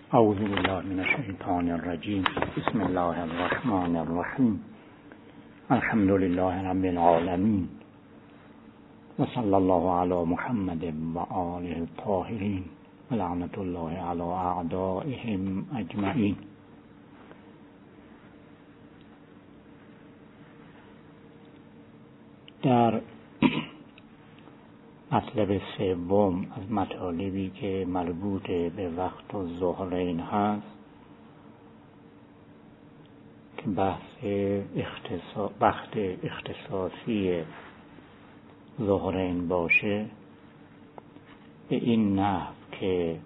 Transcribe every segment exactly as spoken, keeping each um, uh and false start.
اعوذ بالله من الشیطان الرجیم. بسم الله الرحمن الرحیم. الحمد لله رب العالمین و صلی الله علی محمد و آله الطاهرین و لعنت الله علی اعدائهم اجمعین. در مطلب سوم از مطالبی که مربوط به وقت الظهرین هست که بحث اختصاص وقت اختصاصی ظهرین باشه، به این نحو که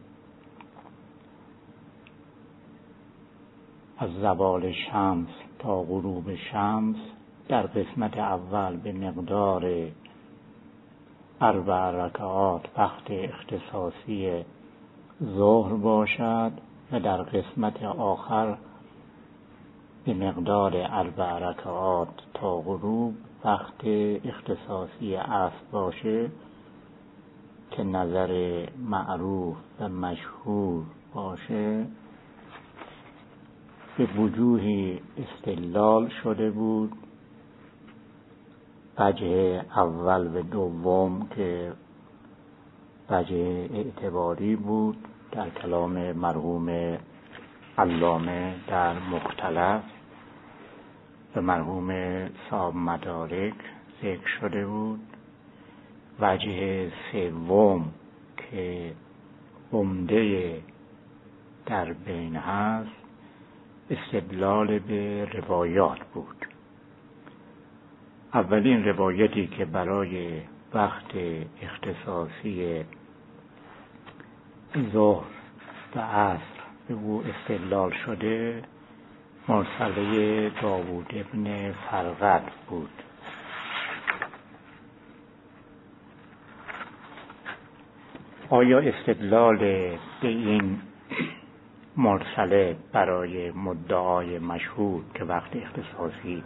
از زوال شمس تا غروب شمس در قسمت اول به مقدار اربع رکعات وقت اختصاصی ظهر باشد و در قسمت آخر به مقدار اربع رکعات تا غروب وقت اختصاصی عصر باشه که نظر معروف و مشهور باشه. به وجوهی استدلال شده بود. وجه اول و دوم که وجه اعتباری بود در کلام مرحوم علامه در مختلف و مرحوم صاحب مدارک ذکر شده بود. وجه سوم که عمده در بین هست استدلال به روایات بود. اولین روایتی که برای وقت اختصاصی ظهر و عصر به او استدلال شده مرسله داوود ابن فرقد بود. آیا استدلال به این مرسله برای مدعای مشهور که وقت اختصاصی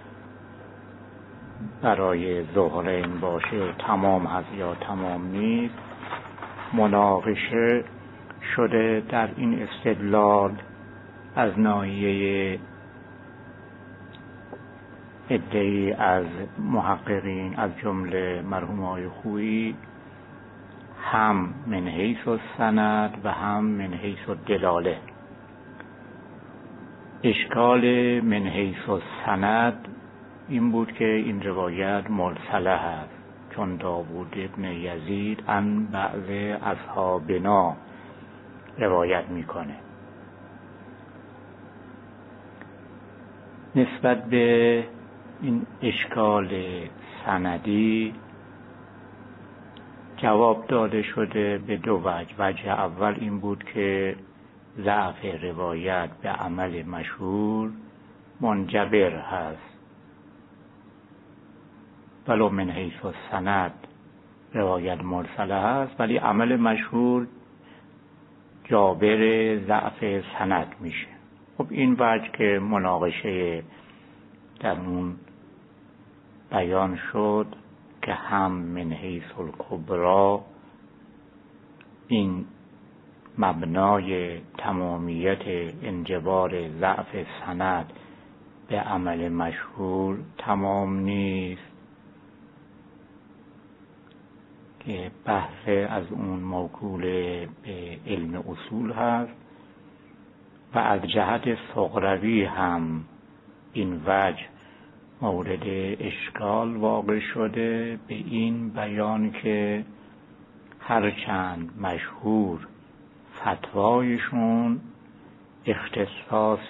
برای ظهرین باشه تمام هست یا تمام نیست مناقشه شده در این استدلال از ناحیه عده‌ای از محققین از جمله مرحوم آقای خویی، هم من حیث السند و هم من حیث الدلاله. اشکال من حیث السند این بود که این روایت مرسله است، چون داوود ابن یزید عن بعض اصحابنا روایت میکنه. نسبت به این اشکال سندی جواب داده شده به دو وجه. وجه اول این بود که ضعف روایت به عمل مشهور منجبر هست، ولو من حیث السند روایت مرسله هست، ولی عمل مشهور جابر ضعف سند میشه. خب این وجه که مناقشه در اون بیان شد که هم من حیث الکبری این مبنای تمامیت انجبار ضعف سند به عمل مشهور تمام نیست، که بحث از اون موکول به علم اصول هست، و از جهت صغروی هم این وجه مورد اشکال واقع شده به این بیان که هرچند مشهور فتوایشون اختصاص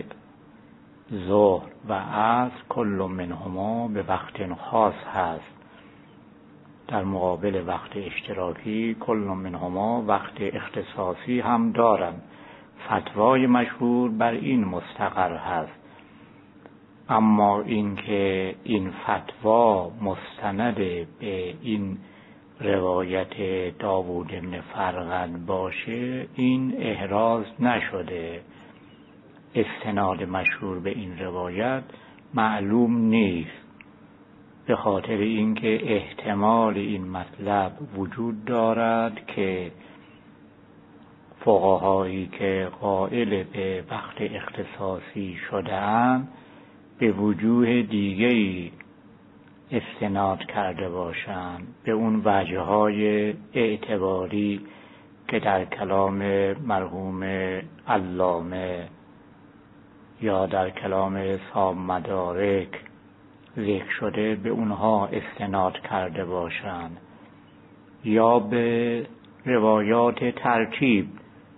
ظهر و عصر کل منهما به وقت خاص هست، در مقابل وقت اشتراکی کل منهما وقت اختصاصی هم دارن. فتوای مشهور بر این مستقر هست. اما اینکه این فتوا مستند به این روایت داوود بن فرقد باشه این احراز نشده. استناد مشهور به این روایت معلوم نیست، به خاطر اینکه احتمال این مطلب وجود دارد که فقهایی که قائل به وقت اختصاصی شده‌اند به وجوه دیگری استناد کرده باشند، به اون وجه‌های اعتباری که در کلام مرحوم علامه یا در کلام اصحاب مدارک ذکر شده به اونها استناد کرده باشند، یا به روایات ترتیب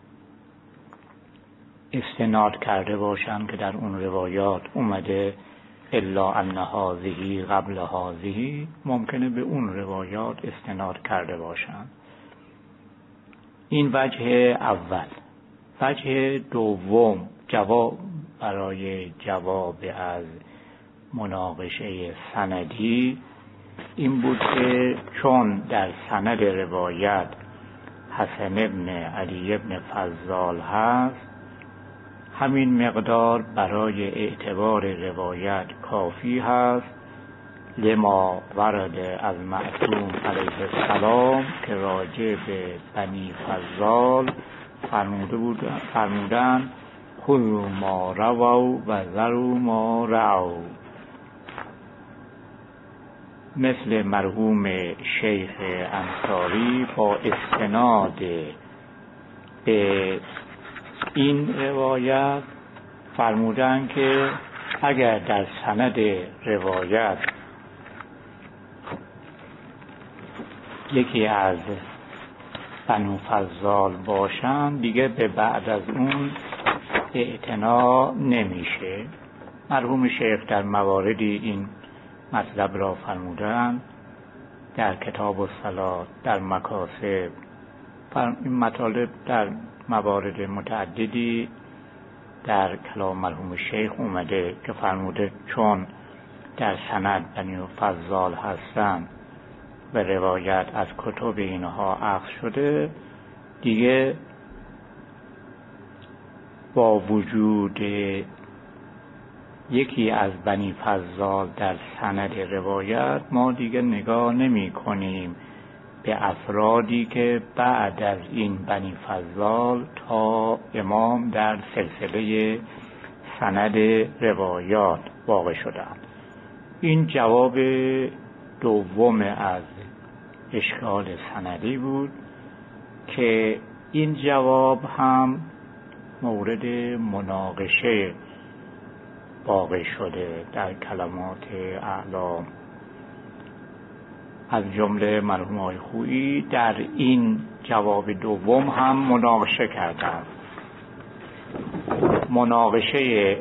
استناد کرده باشند که در اون روایات اومده الا ان هذه قبل هذه، ممکنه به اون روایات استناد کرده باشند. این وجه اول. وجه دوم، جواب برای جواب از مناقشه سندی این بود که چون در سند روایت حسن ابن علی ابن فضال هست، همین مقدار برای اعتبار روایت کافی هست، لما ورد از معصوم علیه السلام که راجع به بنی فضال فرموده بود فرمودن خذوا ما رووا و ذروا ما رعوا، مثل مرحوم شیخ انصاری با استناد به این روایت فرمودن که اگر در سند روایت یکی از بنو فضال باشن دیگه به بعد از اون اعتنا نمیشه. مرحوم شیخ در مواردی این مطلب را فرمودن، در کتاب الصلاة، در مکاسب، این مطالب در موارد متعددی در کلام مرحوم شیخ اومده که فرموده چون در سند بنی فضال هستن و روایت از کتب اینها اخذ شده، دیگه با وجود یکی از بنی فضال در سند روایت ما دیگه نگاه نمی کنیم به افرادی که بعد از این بنی فضال تا امام در سلسله سند روایات واقع شدند. این جواب دوم از اشکال سندی بود که این جواب هم مورد مناقشه واقع شده در کلمات اعلام. از جمله مرحوم آقای خویی در این جواب دوم هم مناقشه کردند. مناقشه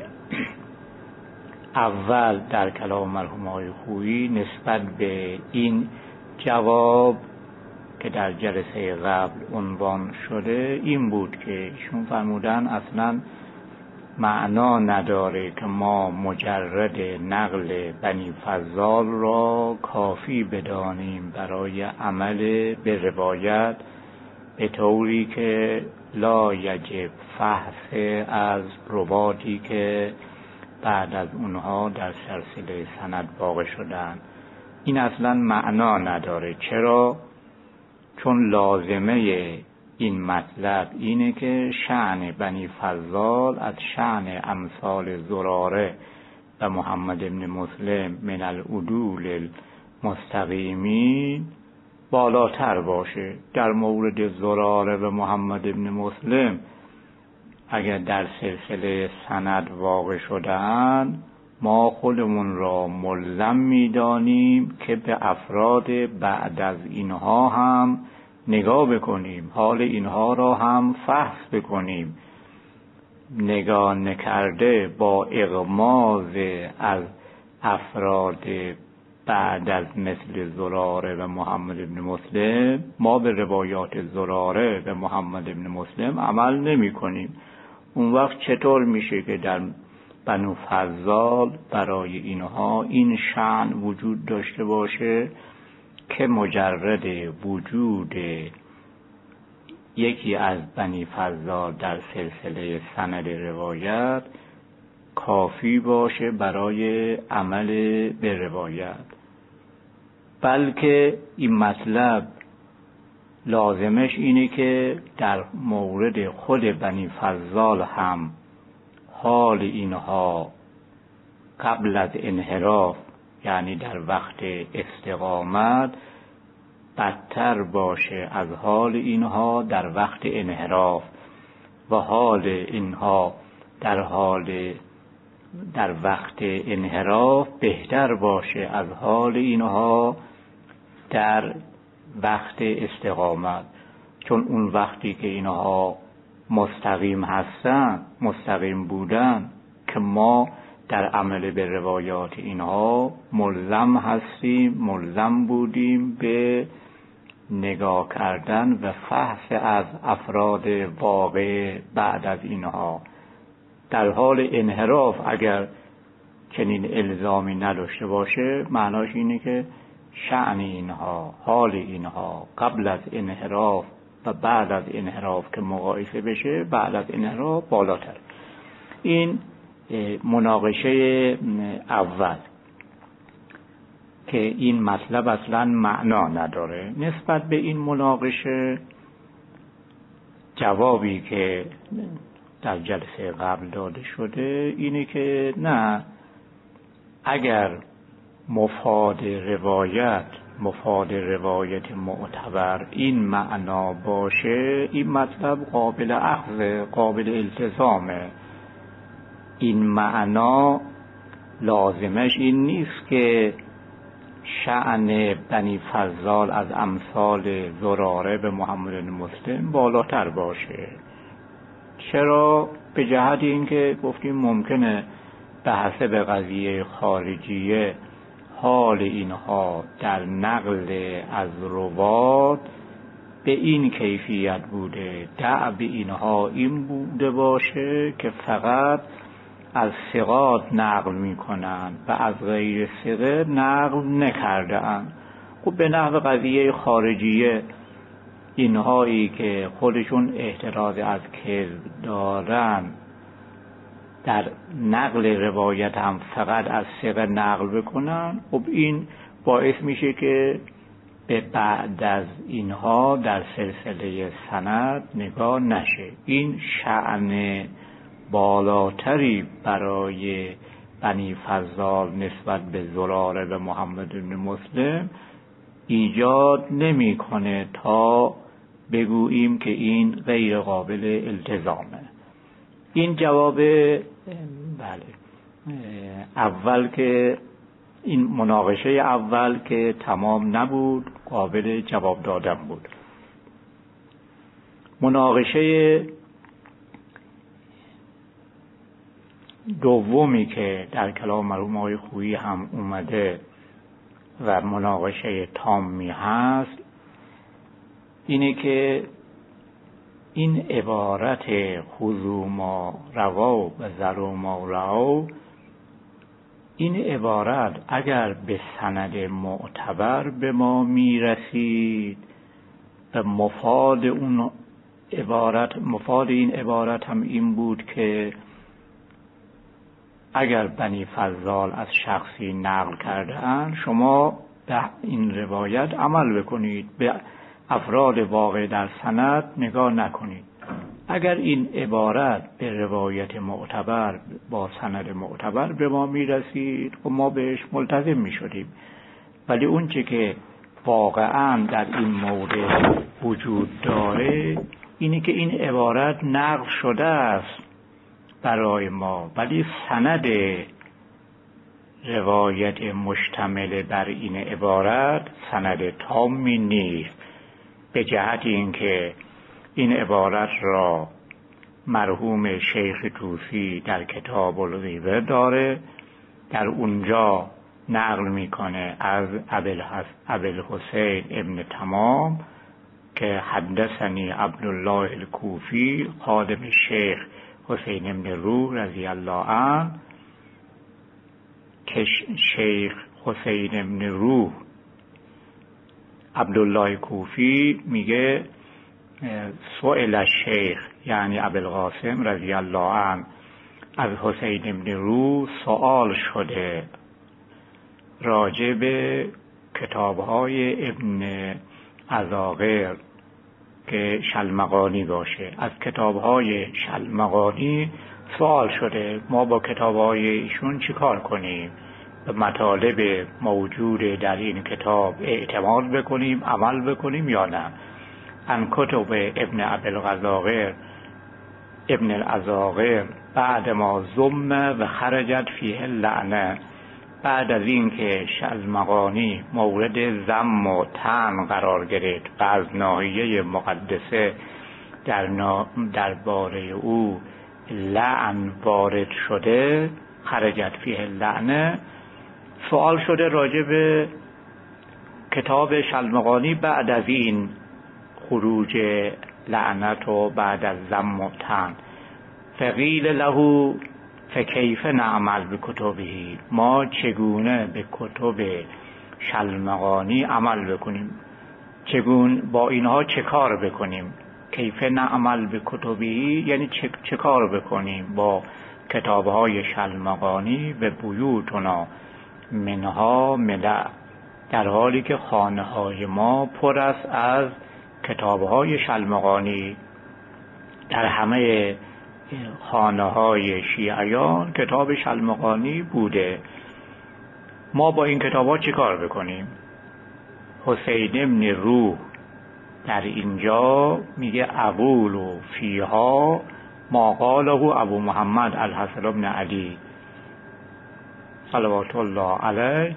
اول در کلام مرحوم آقای خویی نسبت به این جواب که در جلسه قبل عنوان شده این بود که ایشون فرمودن اصلا معنا نداره که ما مجرد نقل بنی فضال را کافی بدانیم برای عمل به روایت، به طوری که لا یجب فحص از رواتی که بعد از اونها در سلسله سند واقع شدن. این اصلا معنا نداره. چرا؟ چون لازمه این مطلب اینه که شأن بنی فضال از شأن امثال زراره و محمد ابن مسلم من العدول المستقیمین بالاتر باشه. در مورد زراره و محمد ابن مسلم اگر در سلسله سند واقع شده‌اند ما خودمون را ملزم می‌دانیم که به افراد بعد از اینها هم نگاه بکنیم، حال اینها را هم فحص بکنیم. نگاه نکرده با اغماض از افراد بعد از مثل زراره و محمد ابن مسلم ما به روایات زراره و محمد ابن مسلم عمل نمی کنیم. اون وقت چطور میشه که در بنو فضال برای اینها این شأن وجود داشته باشه که مجرد وجود یکی از بنی فضال در سلسله سند روایت کافی باشه برای عمل به روایت؟ بلکه این مطلب لازمش اینه که در مورد خود بنی فضال هم حال اینها قبل از انحراف، یعنی در وقت استقامت، بدتر باشه از حال اینها در وقت انحراف و حال اینها در حال در وقت انحراف بهتر باشه از حال اینها در وقت استقامت. چون اون وقتی که اینها مستقیم هستن، مستقیم بودن، که ما در عمل به روایات اینها ملزم هستیم، ملزم بودیم به نگاه کردن و فحص از افراد واقع بعد از اینها. در حال انحراف اگر چنین الزامی نداشته باشه، معناش اینه که شأن اینها، حال اینها قبل از انحراف و بعد از انحراف که مقایسه بشه، بعد از انحراف بالاتر. این مناقشه اول که این مطلب اصلا معنا نداره. نسبت به این مناقشه جوابی که در جلسه قبل داده شده اینه که نه، اگر مفاد روایت مفاد روایت معتبر این معنا باشه، این مطلب قابل اخذ، قابل التزامه. این معنا لازمش این نیست که شأن بنی فضال از امثال زراره به محمد بن مسلم بالاتر باشه. چرا؟ به جهت اینکه گفتیم ممکنه به حسب قضیه خارجیه حال اینها در نقل از روات به این کیفیت بوده، دعب اینها این بوده باشه که فقط از ثقات نقل میکنن و از غیر ثقه نقل نکردن. خب به نحو قضیه خارجیه اینهایی که خودشون احتراز از کذب دارن در نقل روایت هم فقط از ثقه نقل بکنن، خب این باعث میشه که به بعد از اینها در سلسله سند نگاه نشه. این شأن بالاتری برای بنی فضال نسبت به زراره به محمد بن مسلم ایجاد نمیکنه تا بگوییم که این غیر قابل التزامه. این جواب بله اول که این مناقشه اول که تمام نبود، قابل جواب دادن بود. مناقشه دومی که در کلام مرحوم آقای خویی هم اومده و مناقشه تامی هست اینه که این عبارت خذوا ما روا و ذروا ما رأوا، این عبارت اگر به سند معتبر به ما میرسید و مفاد اون عبارت مفاد این عبارت هم این بود که اگر بنی فضال از شخصی نقل کرده‌اند، شما به این روایت عمل بکنید، به افراد واقع در سند نگاه نکنید. اگر این عبارت به روایت معتبر با سند معتبر به ما میرسید و ما بهش ملتزم میشدیم، ولی اون چه که واقعا در این مورد وجود داره اینه که این عبارت نقل شده است برای ما، ولی سند روایت مشتمل بر این عبارت سند تامی نیست، به جهت اینکه این عبارت را مرحوم شیخ طوسی در کتاب الغیبه داره، در اونجا نقل میکنه از ابوالحسین ابن تمام که حدثنی عبدالله الکوفی خادم شیخ حسین ابن روح رضی الله عنه، که شیخ حسین ابن روح عبدالله کوفی میگه سئل الشیخ یعنی ابوالقاسم رضی الله عنه از حسین ابن روح سوال شده راجع به کتاب‌های ابن عزاغر که شلمغانی باشه. از کتاب‌های شلمغانی سوال شده ما با کتاب‌های ایشون چی کار کنیم؟ به مطالب موجود در این کتاب اعتماد بکنیم، عمل بکنیم یا نه؟ ان کتب ابن ابوالغزاغر ابن الازاغر بعد ما ضم و خرجت فیه اللعنه، بعد از این که شلمغانی مورد ذم و طعن قرار گرفت و از ناحیه مقدسه در نا... درباره او لعن وارد شده، خرجت فیه اللعنه، سوال شده راجع به کتاب شلمغانی بعد از این خروج لعنت و بعد از ذم و طعن. فقیل له فکیف نعمل بکتبه، ما چگونه به کتب شلمغانی عمل بکنیم، چگونه با اینها چه کار بکنیم؟ کیف نعمل بکتبه یعنی چه, چه کار بکنیم با کتابهای شلمغانی؟ به بیوتنا منها ملأ، در حالی که خانه های ما پر است از کتابهای شلمغانی. در همه خانه های شیعیان کتاب شلمغانی بوده. ما با این کتاب ها چی کار بکنیم؟ حسین ابن روح در اینجا میگه اقول و فیها ما قاله ابو محمد الحسن ابن علی صلوات الله علیه.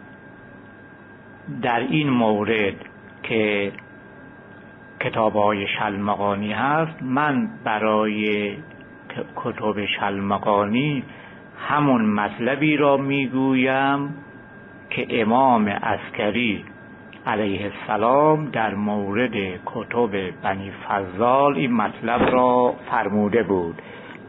در این مورد که کتاب‌های شلمغانی هست، من برای کتب شلمغانی همون مطلبی را میگویم که امام عسکری علیه السلام در مورد کتب بنی فضال این مطلب را فرموده بود.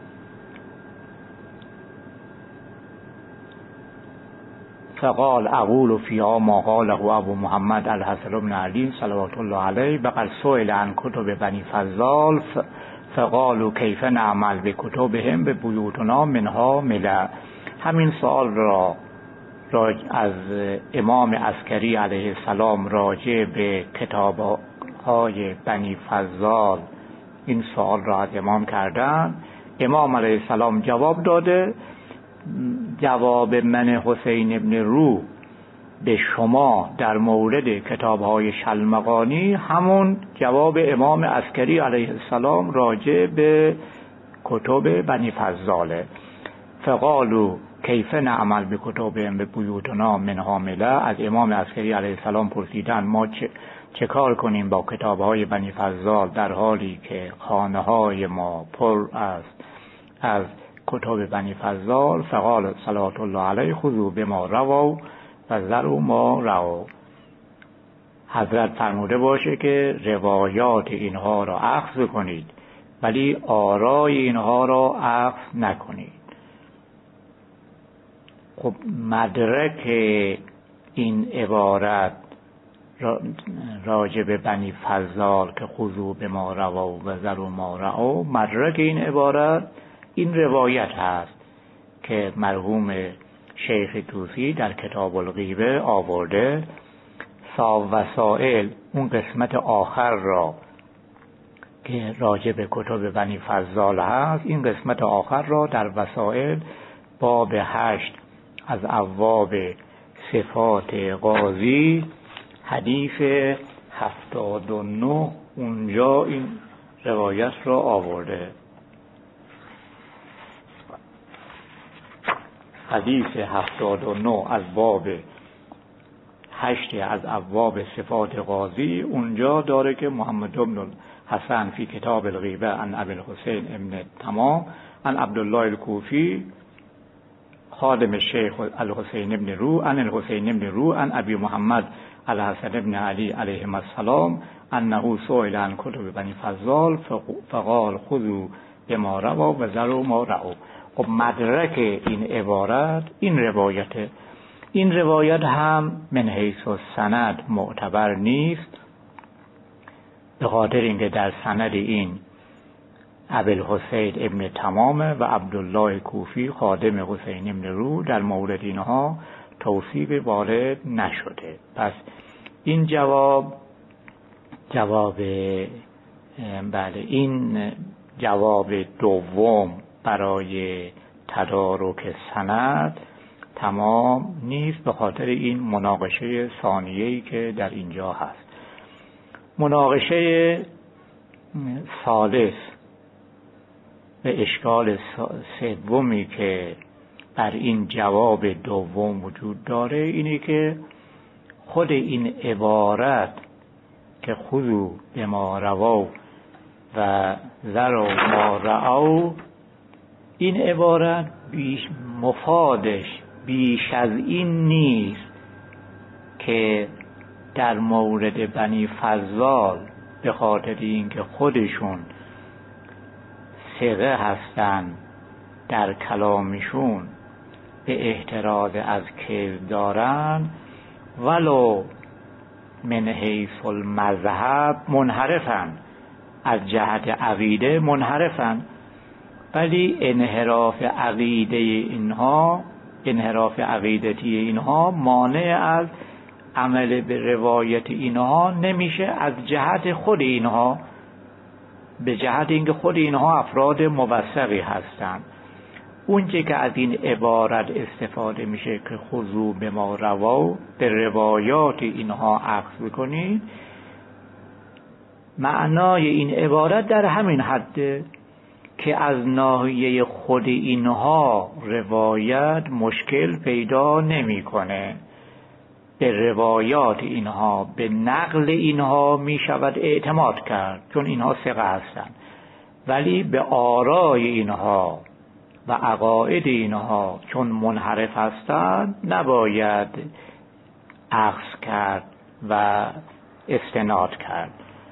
فقال اقول فیها ما قاله ابو محمد الحسن بن علی صلوات الله علیه بقد سئل عن کتب بنی فضال فقالوا کیف نعمل بکتبهم به بیوتنا منها ملأ. همین سوال را از امام عسکری علیه السلام راجع به کتاب‌های بنی فضال این سوال را از امام کردن. امام علیه السلام جواب داده، جواب من حسین ابن روح به شما در مورد کتاب‌های شلمغانی همون جواب امام عسکری علیه السلام راجع به کتب بنی فضاله. فقالوا کیف نعمل به کتبهم به بیوتنا منها ملأ. از امام عسکری علیه السلام پرسیدن ما چه, چه کار کنیم با کتاب‌های بنی فضال در حالی که خانه‌های ما پر است از کتب بنی فضال. فقال صلوات الله علیه خذوا بما رووا و ذروا ما روا. حضرت فرموده باشه که روایات اینها را اخذ کنید ولی آرای اینها را اخذ نکنید. خب مدرک این عبارت راجع به بنی فضال که خذوا بما روا و ذروا ما روا، مدرک این عبارت این روایت هست که مرحوم شیخ طوسی در کتاب الغیبه آورده. صاحب وسائل اون قسمت آخر را که راجع به کتب بنی فضال هست، این قسمت آخر را در وسائل باب هشت از ابواب صفات قاضی حدیث هفتاد و نه اونجا این روایت را آورده. حدیث هفتاد و نه از باب هشت از ابواب صفات قاضی اونجا داره که محمد بن حسن فی کتاب الغیبه عن ابی الحسین ابن تمام عن عبدالله الکوفی خادم الشیخ الحسین ابن روح عن الحسین ابن روح عن ابی محمد الحسن ابن علی علیهم السلام انه سئل عن کتب بنی فضال فقال خذوا بما روا و ذروا ما روا. خب مدرک این عبارت این روایته. این روایت هم من حیث السند معتبر نیست، به خاطر اینکه در سند این ابوالحسین ابن تمامه و عبدالله کوفی خادم حسین ابن روح، در مورد اینها توصیف وارد نشده. پس این جواب جواب بله، این جواب دوم برای تدارک سند تمام نیست، به خاطر این مناقشه ثانیه‌ای که در اینجا هست. مناقشه ثالث به اشکال سومی که بر این جواب دوم وجود داره اینه که خود این عبارت که خذوا بما روا و ذروا ما رعوا، این عبارت بیش مفادش بیش از این نیست که در مورد بنی فضال به خاطر اینکه خودشون ثقه هستن در کلامشون به احتراز از کذب دارن، ولو من حیث المذهب منحرفن، از جهت عقیده منحرفن، ولی انحراف عقیده اینها انحراف عقیدتی اینها مانع از عمل به روایت اینها نمیشه، از جهت خود اینها، به جهت اینکه خود اینها افراد موثقی هستند. اونچه که از این عبارت استفاده میشه که خذوا بما روا، به روایات اینها اخذ بکنید، معنای این عبارت در همین حده که از ناحیه خود اینها روایت مشکل پیدا نمیکنه. به روایات اینها، به نقل اینها می شود اعتماد کرد چون اینها ثقه هستند، ولی به آرای اینها و عقاید اینها چون منحرف هستند نباید اخذ کرد و استناد کرد.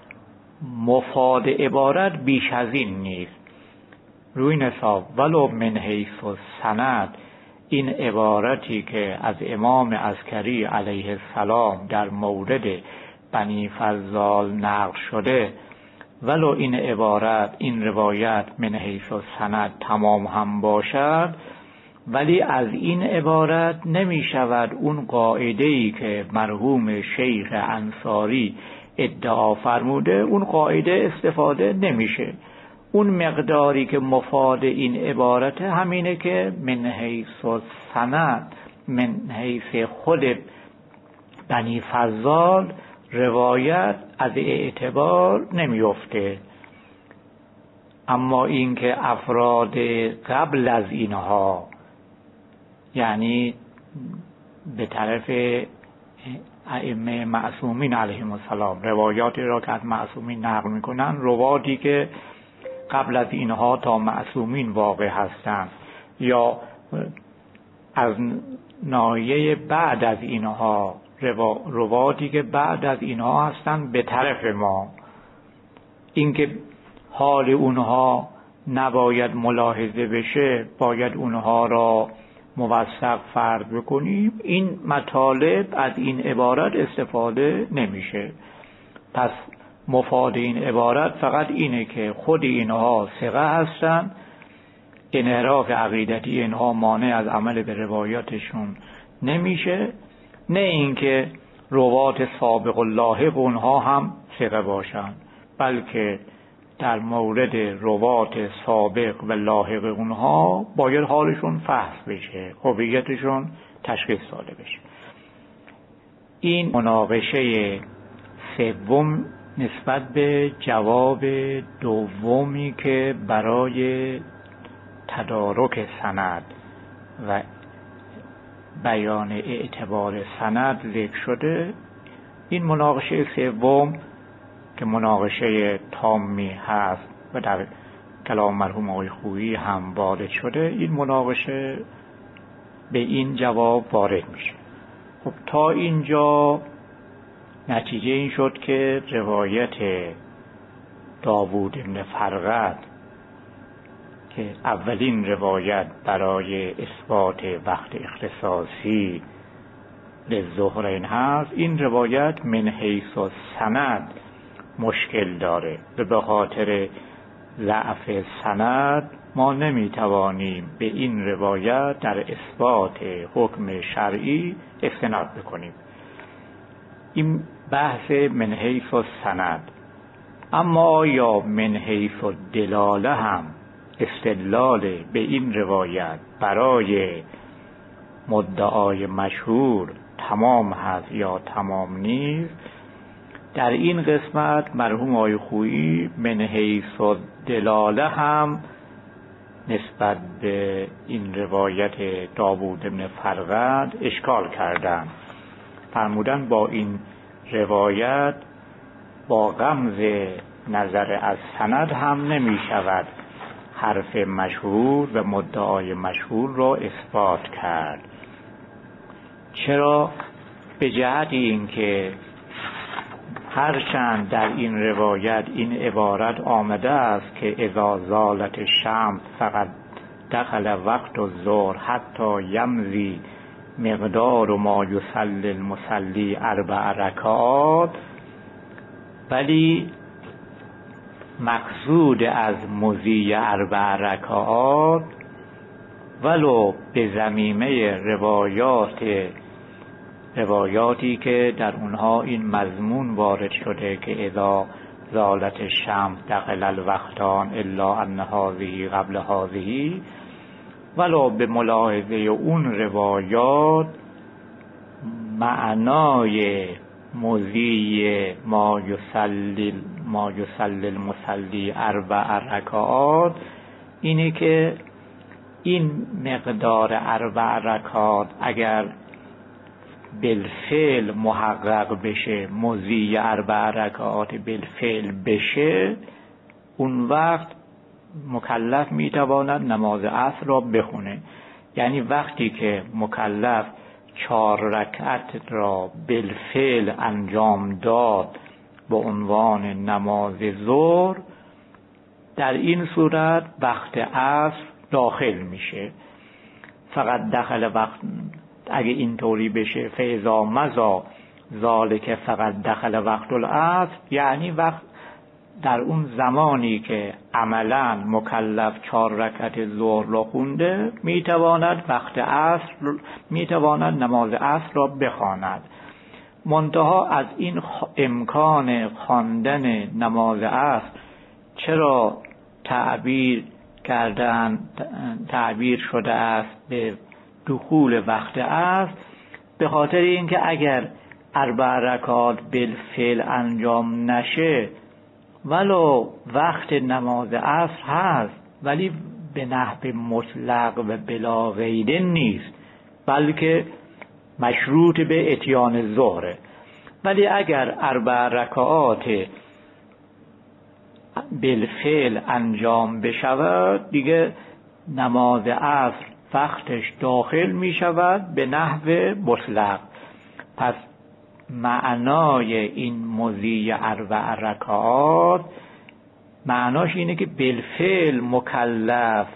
مفاد عبارت بیش از این نیست. روی نصاب ولو من حیث السند، این عبارتی که از امام عسکری علیه السلام در مورد بنی فضال نقل شده، ولو این عبارت، این روایت من حیث السند تمام هم باشد، ولی از این عبارت نمی شود اون قاعده‌ای که مرحوم شیخ انصاری ادعا فرموده، اون قاعده استفاده نمیشه. اون مقداری که مفاد این عبارت همینه که من حیث السند، من حیث خود بنی فضال روایت از اعتبار نمیفته، اما اینکه افراد قبل از اینها، یعنی به طرف ائمه معصومین علیهم السلام، روایاتی را که از معصومین نقل میکنن، رواتی که قبل از اینها تا معصومین واقع هستند، یا از ناحیه بعد از اینها رواتی که بعد از اینها هستند به طرف ما، اینکه حال اونها نباید ملاحظه بشه، باید اونها را موثق فرض بکنیم، این مطالب از این عبارت استفاده نمیشه. پس مفاد این عبارت فقط اینه که خود اینها ثقه هستن، انحراف عقیدتی اینها مانع از عمل به روایاتشون نمیشه، نه اینکه روات سابق و لاحق اونها هم ثقه باشن، بلکه در مورد روات سابق و لاحق اونها باید حالشون فحص بشه، هویتشون تشخیص داده بشه. این مناقشه سوم نسبت به جواب دومی که برای تدارک سند و بیان اعتبار سند ذکر شده، این مناقشه سوم که مناقشه تامی هست و در کلام مرحوم آقای خویی هم وارد شده، این مناقشه به این جواب وارد میشه. خب تا اینجا نتیجه این شد که روایت داوود بن فرقد که اولین روایت برای اثبات وقت اختصاصی للظهرین هست، این روایت من حیث السند مشکل داره و به خاطر ضعف سند ما نمیتوانیم به این روایت در اثبات حکم شرعی استناد بکنیم. این بحث من حیث السند. اما آیا من حیث الدلاله هم استدلال به این روایت برای مدعای مشهور تمام هست یا تمام نیست؟ در این قسمت مرحوم آقای خویی من حیث الدلاله هم نسبت به این روایت داوود بن فرقد اشکال کردند. فرمودن با این روایت با غمز نظر از سند هم نمی شود حرف مشهور و مدعای مشهور را اثبات کرد. چرا؟ به جهت اینکه هرچند در این روایت این عبارت آمده است که اذا زالت الشمس فقط دخل وقت الظهر حتی یمضی مقدار ما یصلی المصلی اربع رکعات، ولی مقصود از مضی اربع رکعات ولو به ضمیمه روایات روایاتی که در اونها این مضمون وارد شده که اذا زالت الشمس دخل الوقتان الا ان هذه قبل هذه، ولو به ملاحظه اون روایات معنای مضی ما یصلی ما یصلی المصلی اربع رکعات اینه که این مقدار اربع رکعات اگر بالفعل محقق بشه، مضی اربع رکعات بالفعل بشه، اون وقت مکلف میتواند نماز عصر را بخونه. یعنی وقتی که مکلف چهار رکعت را بالفعل انجام داد به عنوان نماز ظهر، در این صورت وقت عصر داخل میشه. فقط داخل وقت اگه اینطوری بشه فاذا مضی ذالک فقط دخل وقت العصر، یعنی وقت در اون زمانی که عملا مکلف چهار رکعت ظهر را خونده میتواند وقت عصر میتواند نماز عصر را بخواند. منتها از این امکان خواندن نماز عصر چرا تعبیر کردن تعبیر شده است به دخول وقت عصر؟ به خاطر اینکه اگر اربع رکعات بالفعل انجام نشه ولو وقت نماز عصر هست ولی به نحو مطلق و بلا قید نیست، بلکه مشروط به اتیان ظهره. ولی اگر اربع رکعات بالفعل انجام بشود دیگه نماز عصر وقتش داخل می شود به نحو مطلق. پس معنای این مضی اربع رکعات معناش اینه که بالفعل مکلف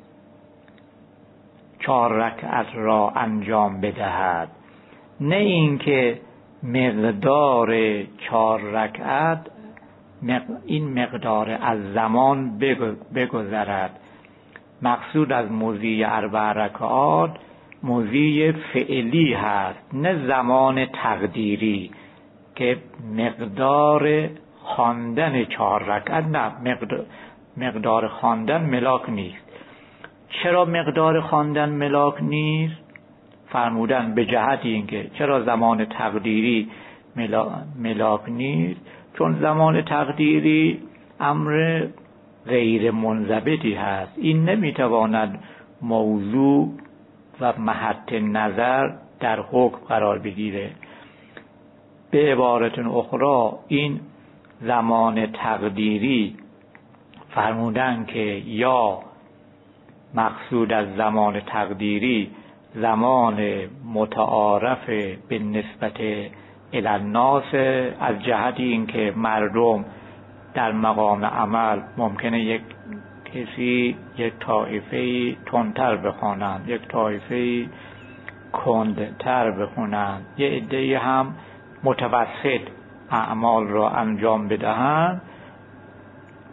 چهار رکعت را انجام بدهد، نه اینکه مقدار چهار رکعت این مقدار از زمان بگذرد. مقصود از مضی اربع رکعات مضی فعلی هست، نه زمان تقدیری که مقدار خواندن چهار رکعت نه مقدار, مقدار خواندن ملاک نیست. چرا مقدار خواندن ملاک نیست؟ فرمودن به جهت اینکه چرا زمان تقدیری ملا... ملاک نیست؟ چون زمان تقدیری امر غیر منضبطی هست، این نمیتواند موضوع و محط نظر در حکم قرار بگیره. به عبارت اخرى این زمان تقدیری فرمودن که یا مقصود از زمان تقدیری زمان متعارف به نسبت الی الناس، از جهت اینکه مردم در مقام عمل ممکنه یک کسی یک طایفه تندتر بخوانند، یک طایفه کندتر بخونند، یه عده هم متوسط اعمال را انجام بدهند.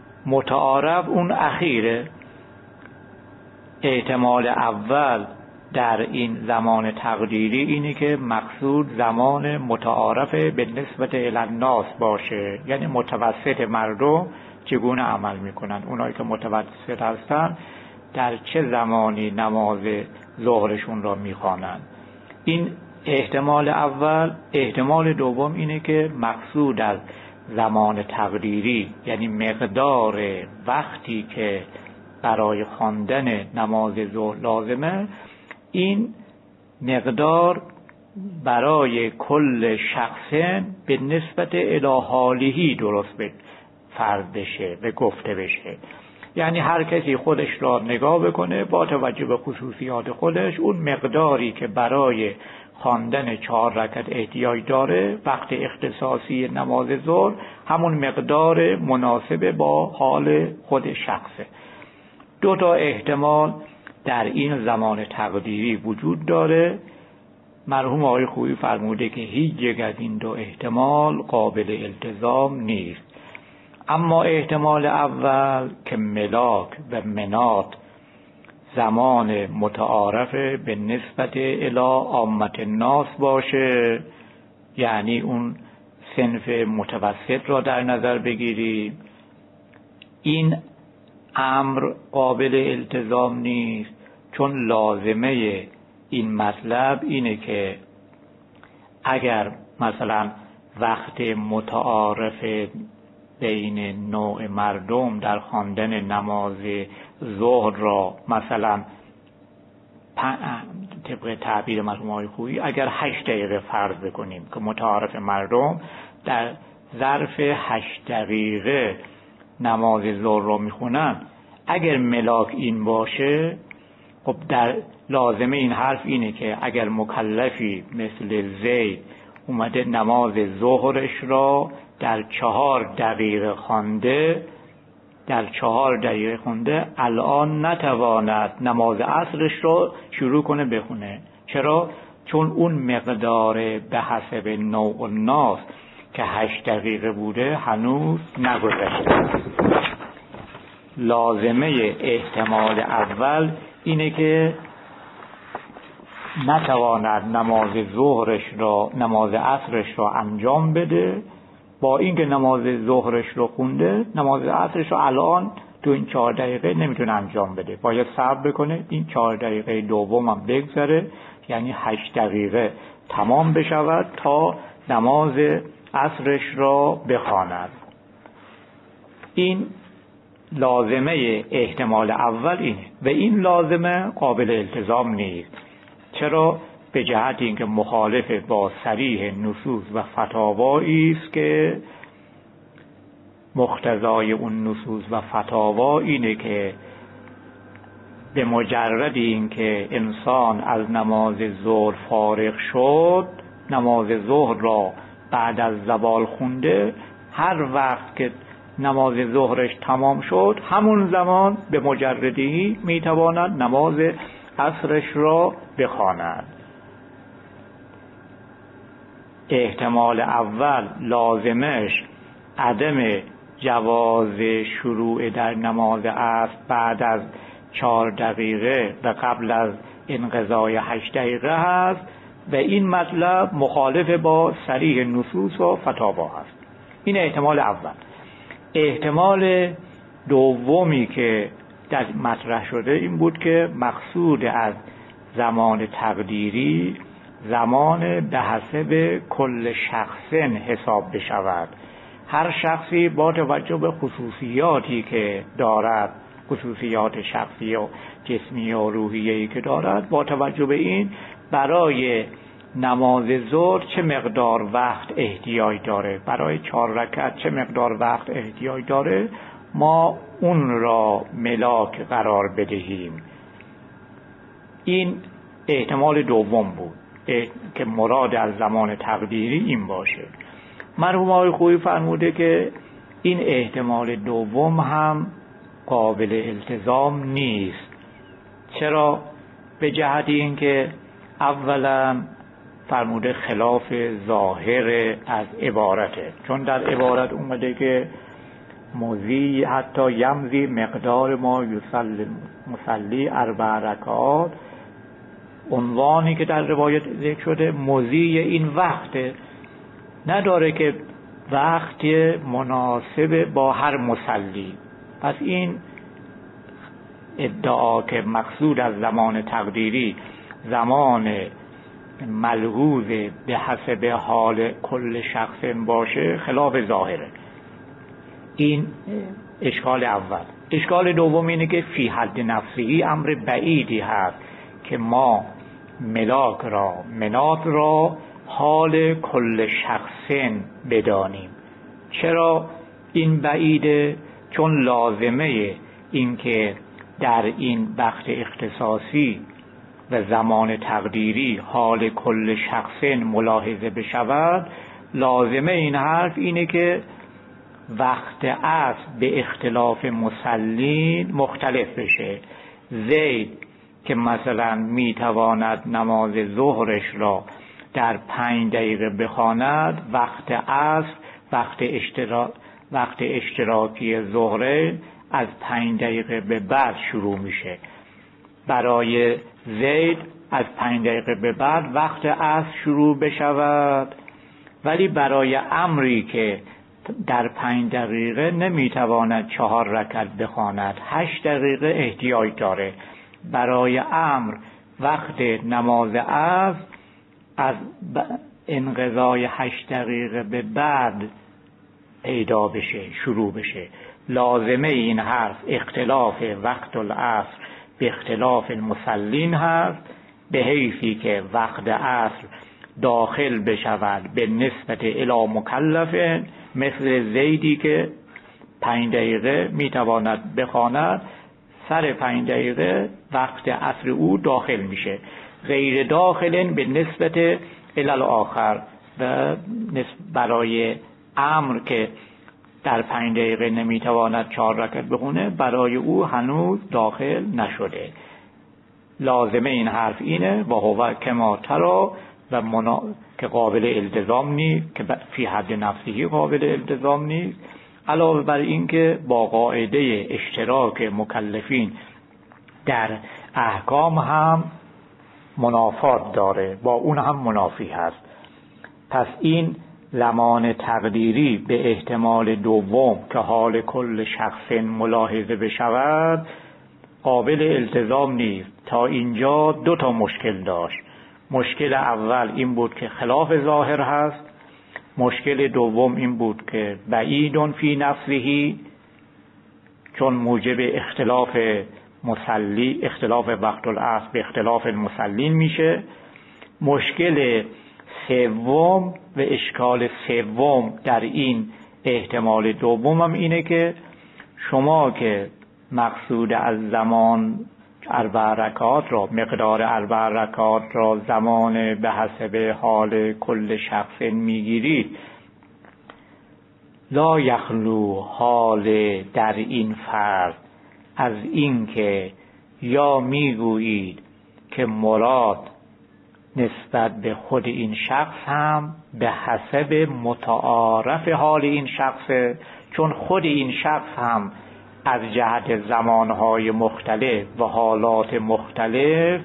متعارف اون اخیره، احتمال اول در این زمان تقدیری اینه که مقصود زمان متعارف به نسبت الناس باشه، یعنی متوسط مردم چگونه عمل میکنن، اونایی که متوسط هستن در چه زمانی نماز ظهرشون را میخوانن. این احتمال اول. احتمال دوم اینه که مقصود از زمان تقدیری یعنی مقدار وقتی که برای خواندن نماز ظهر لازمه، این مقدار برای کل شخص به نسبت الی حاله درست به فرض بشه و گفته بشه. یعنی هر کسی خودش را نگاه بکنه با توجه به خصوصیات خودش، اون مقداری که برای خواندن چهار رکعت احتیاج داره وقت اختصاصی نماز ظهر، همون مقدار مناسب با حال خود شخصه. دو تا احتمال در این زمان تقدیری وجود داره. مرحوم آقای خویی فرموده که هیچ یک از این دو احتمال قابل التزام نیست. اما احتمال اول که ملاک و منات زمان متعارف به نسبت الی عامة الناس باشه، یعنی اون صنف متوسط را در نظر بگیریم، این امر قابل التزام نیست، چون لازمه این مطلب اینه که اگر مثلا وقت متعارف بین نوع مردم در خواندن نماز ظهر را مثلا طبق تعبیر مرحوم آقای خویی اگر هشت دقیقه فرض بکنیم که متعارف مردم در ظرف هشت دقیقه نماز ظهر را میخونن، اگر ملاک این باشه، خب در لازمه این حرف اینه که اگر مکلفی مثل زید اومده نماز ظهرش را در چهار دقیقه خوانده در چهار دقیقه خونده الان نتواند نماز عصرش رو شروع کنه بخونه. چرا؟ چون اون مقدار به حسب نوع الناس که هشت دقیقه بوده هنوز نگذشته. لازمه احتمال اول اینه که نتواند نماز ظهرش را نماز عصرش را انجام بده، با اینکه نماز ظهرش رو خونده نماز عصرش رو الان تو این چهار دقیقه نمیتونه انجام بده، باید صبر بکنه این چهار دقیقه دوم هم بگذره، یعنی هشت دقیقه تمام بشود تا نماز عصرش را بخواند. این لازمه احتمال اول اینه و این لازمه قابل التزام نیست. چرا؟ به جهت اینکه مخالف با صریح نصوص و فتاوایی است که مقتضای اون نصوص و فتاوا اینه که به مجرد اینکه انسان از نماز ظهر فارغ شد، نماز ظهر را بعد از زوال خونده، هر وقت که نماز ظهرش تمام شد همون زمان به مجردی میتواند نماز عصرش را بخواند. احتمال اول لازمش عدم جواز شروع در نماز عصر بعد از چهار دقیقه و قبل از انقضای هشت دقیقه هست و این مطلب مخالف با صریح نصوص و فتاوا هست. این احتمال اول. احتمال دومی که در مطرح شده این بود که مقصود از زمان تقدیری زمان به حسب کل شخص حساب بشود. هر شخصی با توجه به خصوصیاتی که دارد، خصوصیات شخصی و جسمی و روحیه‌ای که دارد، با توجه به این برای نماز ظهر چه مقدار وقت احتیاج داره، برای چهار رکعت چه مقدار وقت احتیاج داره، ما اون را ملاک قرار بدهیم. این احتمال دوم بود که مراد از زمان تقدیری این باشه. مرحوم آقای خویی فرموده که این احتمال دوم هم قابل التزام نیست. چرا؟ به جهت اینکه اولا فرموده خلاف ظاهر از عبارته، چون در عبارت اومده که موزی حتی یمزی مقدار ما یصلی مصلی اربع رکعات عنوانی که در روایت ذکر شده مضی این وقت نداره که وقت مناسب با هر مصلی. پس این ادعا که مقصود از زمان تقدیری زمان ملحوظ به حسب حال کل شخص باشه خلاف ظاهره. این اشکال اول. اشکال دوم اینه که فی حد نفسی امر بعیدی هست که ما ملاک را منات را حال کل شخص بدانیم. چرا این بعیده؟ چون لازمه این که در این وقت اختصاصی و زمان تقدیری حال کل شخص ملاحظه بشود، لازمه این حرف اینه که وقت عصر به اختلاف مسلین مختلف بشه. زید که مثلا میتواند نماز ظهرش را در پنج دقیقه بخواند، وقت عصر وقت اشتراک وقت اشتراکی ظهره از پنج دقیقه به بعد شروع میشه. برای زید از پنج دقیقه به بعد وقت عصر شروع بشود، ولی برای امری که در پنج دقیقه نمیتواند چهار رکعت بخواند، هشت دقیقه احتیاج داره. برای امر وقت نماز عصر از انقضای هشت دقیقه به بعد پیدا بشه، شروع بشه. لازمه این حرف اختلاف وقت العصر به اختلاف المصلین هست، به حیثی که وقت عصر داخل بشود به نسبت الی مکلف، مثل زیدی که پنج دقیقه میتواند بخواند، سر پنج دقیقه وقت عصر او داخل میشه. غیر داخل به نسبت الی الاخر، و برای امر که در پنج دقیقه نمیتواند چهار رکعت بخونه، برای او هنوز داخل نشده. لازمه این حرف اینه و هو کما ترا و منا... که قابل التزام نیست، که فی حد نفسی قابل التزام نیست. علاوه بر این که با قاعده اشتراک مکلفین در احکام هم منافات داره، با اون هم منافی هست. پس این زمان تقدیری به احتمال دوم که حال کل شخص ملاحظه بشود قابل التزام نیست. تا اینجا دو تا مشکل داشت. مشکل اول این بود که خلاف ظاهر هست. مشکل دوم این بود که بعیدون فی نفسه، چون موجب اختلاف مصلی اختلاف وقت العصر به اختلاف المصلین میشه. مشکل سوم و اشکال سوم در این احتمال دوم هم اینه که شما که مقصود از زمان اربع رکعات را، مقدار اربع رکعات را زمان به حسب حال کل شخص میگیرید، لا یخلو حال در این فرض از این که یا میگویید که مراد نسبت به خود این شخص هم به حسب متعارف حال این شخص، چون خود این شخص هم از جهت زمانهای مختلف و حالات مختلف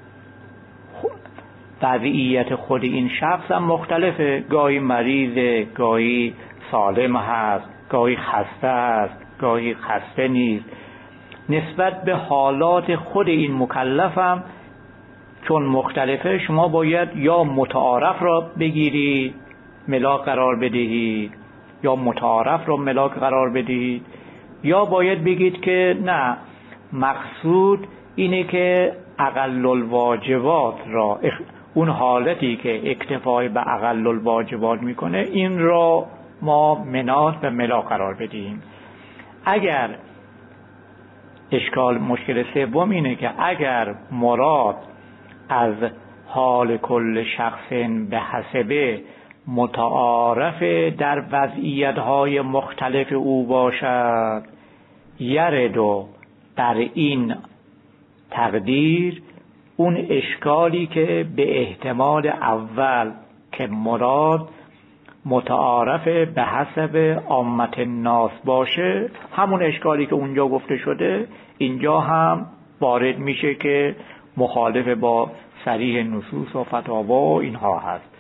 وضعیت خود این شخص هم مختلفه. گاهی مریضه، گاهی سالم هست، گاهی خسته است، گاهی خسته نیست. نسبت به حالات خود این مکلف هم چون مختلفه، شما باید یا متعارف را بگیرید ملاک قرار بدهید، یا متعارف را ملاک قرار بدهید، یا باید بگید که نه، مقصود اینه که اقل الواجبات را، اون حالتی که اکتفای به اقل الواجبات میکنه، این را ما منات و ملاک قرار بدهیم. اگر اشکال مشکل سوم اینه که اگر مراد از حال کل شخص به حسب متعارف در وضعیت‌های مختلف او باشد، یردو در این تقدیر اون اشکالی که به احتمال اول که مراد متعارف به حسب عامت الناس باشه، همون اشکالی که اونجا گفته شده اینجا هم وارد میشه که مخالف با صریح نصوص و فتاوا اینها هست.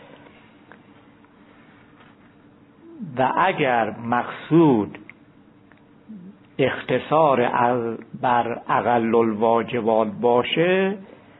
و اگر مقصود اختصار بر اقل الواجبات باشه،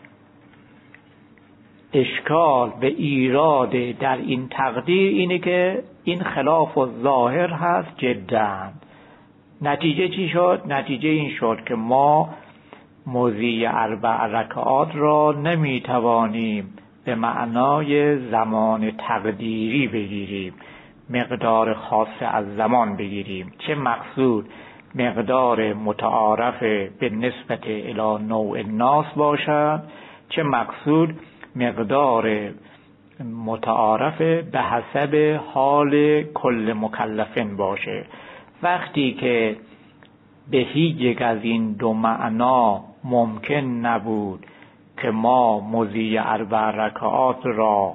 اشکال و ایراد در این تقدیر اینه که این خلاف الظاهر هست جدا. نتیجه چی شد؟ نتیجه این شد که ما مضی اربع رکعات را نمیتوانیم به معنای زمان تقدیری بگیریم، مقدار خاص از زمان بگیریم. چه مقصود مقدار متعارف به نسبت الی نوع الناس باشد، چه مقصود مقدار متعارف به حسب حال کل مکلفین باشه. وقتی که به هیچ یک از این دو معنا ممکن نبود که ما مضی اربع رکعات را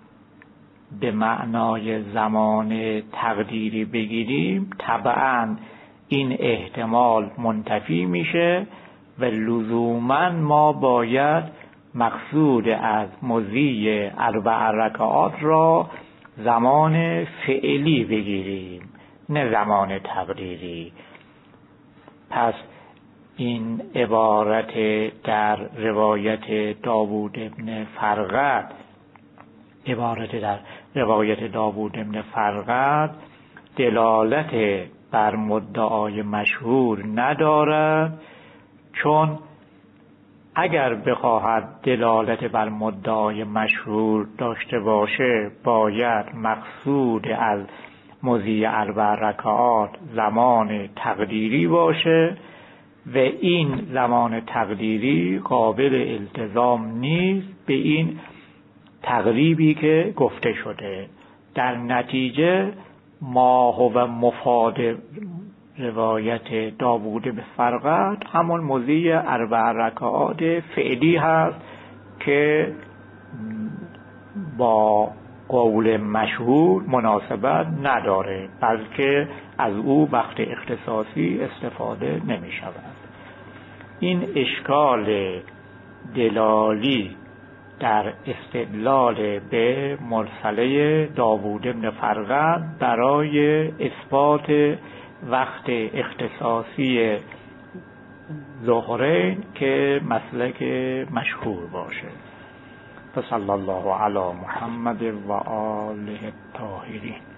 به معنای زمان تقدیری بگیریم، طبعاً این احتمال منتفی میشه و لزوماً ما باید مقصود از مضی اربع رکعات را زمان فعلی بگیریم، نه زمان تقدیری. پس این عبارت در روایت داوود ابن فرقد عبارت در روایت داوود ابن فرقد دلالت بر مدعای مشهور ندارد، چون اگر بخواهد دلالت بر مدعای مشهور داشته باشه باید مقصود از مضی اربع رکعات زمان تقدیری باشه و این زمان تقدیری قابل التزام نیست به این تقریبی که گفته شده. در نتیجه ما هو مفاد روایت داوود به فرقد همون مضی اربع رکعات فعلی هست که با قول مشهور مناسبت نداره، بلکه از او وقت اختصاصی استفاده نمی شود. این اشکال دلالی در استدلال به مرسله داوود بن فرقد برای اثبات وقت اختصاصی ظهرین که مسلک مشهور باشه. صلی الله علی محمد و آله الطاهرین.